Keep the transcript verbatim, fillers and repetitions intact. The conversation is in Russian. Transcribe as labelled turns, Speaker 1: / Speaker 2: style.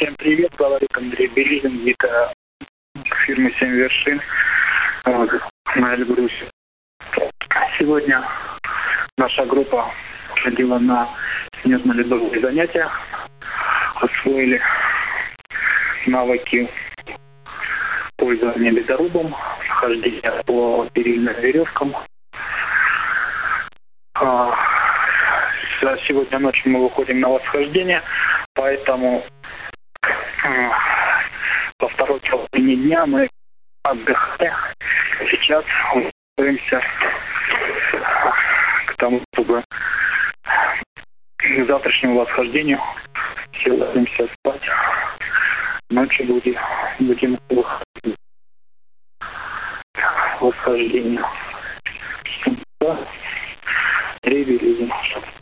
Speaker 1: Всем привет, говорит Андрей Березин, гид фирмы «Семь вершин» на Эльбрусе. Сегодня наша группа ходила на снежно-ледовые занятия, освоили навыки пользования ледорубом, хождения по перильным веревкам. Сегодня ночью мы выходим на восхождение, поэтому во второй половине дня мы отдыхаем. Сейчас готовимся к тому, чтобы к завтрашнему восхождению все ложимся спать. Ночью будем, будем выходить к восхождению. Андрей Березин.